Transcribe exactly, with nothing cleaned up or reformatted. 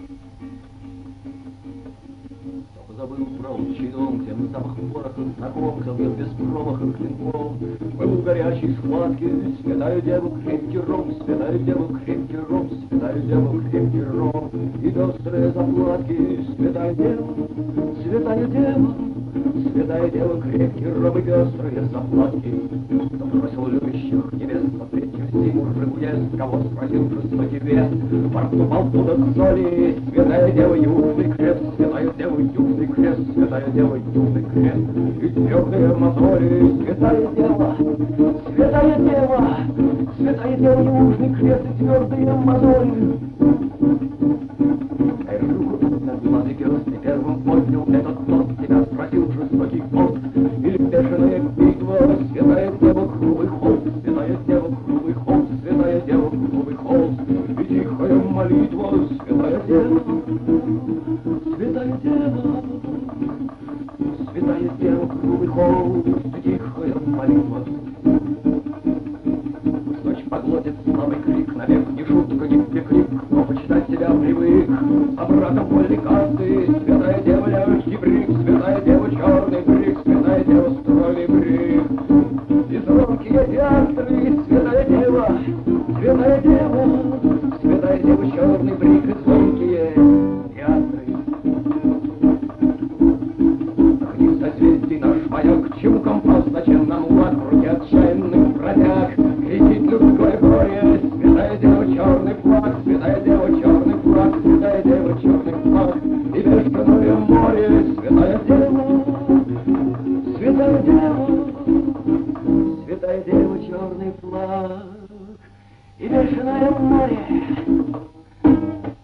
Забыл про лучший дом, где мы запах пороха знаком, кто бил без промаха клинком. Был в горячей схватке, святая дева крепкий ром, святая дева крепкий ром, святая дева крепкий ром. И пестрые заплатки, святая дева, святая дева, святая дева крепкий ром и пестрые заплатки. Кто бросил любящих невест на третью зиму рыбу кого спросил жестокий вес, портупал туда к соли, святая дева южный крест, святая дева южный крест, святая дева южный крест, и твердые мозоли, святая дева, святая дева, святая дева южный крест, и твердые мозоли. Руку на глазы пёс, первым поднял этот тот, тебя спросил жестокий пост, или бешеная битва, святая дева круглый холст, святая дева круглый холст, святая дева круглый холст, и тихая молитва, святая дева, святая дева, святая дева круглый холст, и тихая молитва. Ночь поглотит слабый крик, навек ни шутка, ни пикник, но почитать себя привык. А братом вольной касты, святая дева легкий брик, святая дева черный брик, святая дева стройный брик. И звонкие театры, святая дева, святая дева, святая дева черный брик и звонкие